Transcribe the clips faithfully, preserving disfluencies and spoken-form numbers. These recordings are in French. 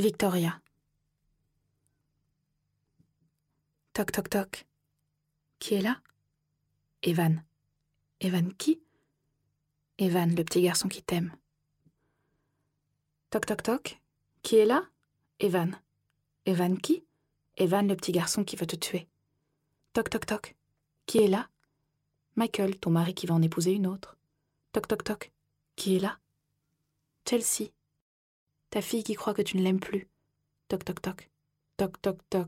Victoria. Toc toc toc. Qui est là? Evan. Evan qui? Evan, le petit garçon qui t'aime. Toc toc toc. Qui est là? Evan. Evan qui? Evan, le petit garçon qui veut te tuer. Toc toc toc. Qui est là? Michael, ton mari qui va en épouser une autre. Toc toc toc. Qui est là? Chelsea. Ta fille qui croit que tu ne l'aimes plus. Toc toc toc. Toc toc toc.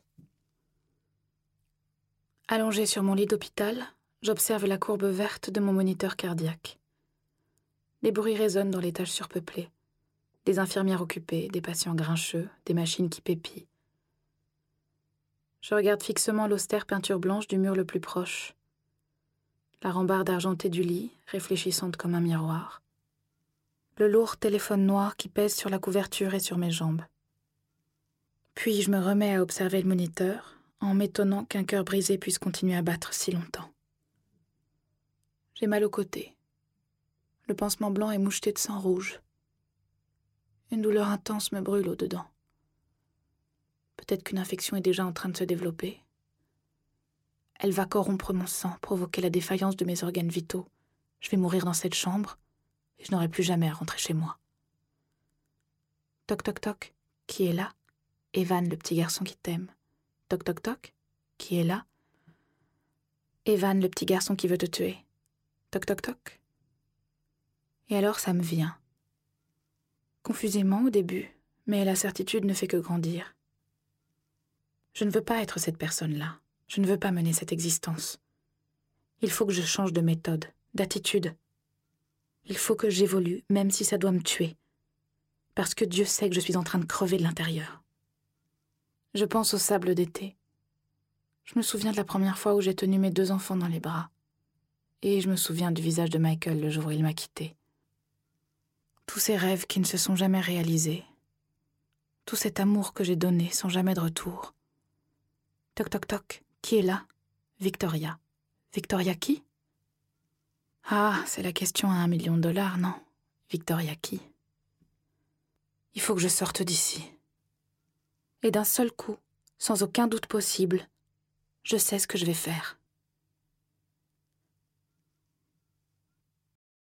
Allongée sur mon lit d'hôpital, j'observe la courbe verte de mon moniteur cardiaque. Les bruits résonnent dans l'étage surpeuplé. Des infirmières occupées, des patients grincheux, des machines qui pépient. Je regarde fixement l'austère peinture blanche du mur le plus proche. La rambarde argentée du lit, réfléchissante comme un miroir. Le lourd téléphone noir qui pèse sur la couverture et sur mes jambes. Puis je me remets à observer le moniteur, en m'étonnant qu'un cœur brisé puisse continuer à battre si longtemps. J'ai mal au côté. Le pansement blanc est moucheté de sang rouge. Une douleur intense me brûle au-dedans. Peut-être qu'une infection est déjà en train de se développer. Elle va corrompre mon sang, provoquer la défaillance de mes organes vitaux. Je vais mourir dans cette chambre et je n'aurai plus jamais à rentrer chez moi. Toc toc toc. Qui est là? Evan, le petit garçon qui t'aime. Toc toc toc. Qui est là? Evan, le petit garçon qui veut te tuer. Toc toc toc. Et alors ça me vient. Confusément au début, mais la certitude ne fait que grandir. Je ne veux pas être cette personne-là. Je ne veux pas mener cette existence. Il faut que je change de méthode, d'attitude. Il faut que j'évolue, même si ça doit me tuer. Parce que Dieu sait que je suis en train de crever de l'intérieur. Je pense au sable d'été. Je me souviens de la première fois où j'ai tenu mes deux enfants dans les bras. Et je me souviens du visage de Michael le jour où il m'a quittée. Tous ces rêves qui ne se sont jamais réalisés. Tout cet amour que j'ai donné sans jamais de retour. Toc toc toc. Qui est là? Victoria. Victoria qui? Ah, c'est la question à un million de dollars, non? Victoria qui? Il faut que je sorte d'ici. Et d'un seul coup, sans aucun doute possible, je sais ce que je vais faire.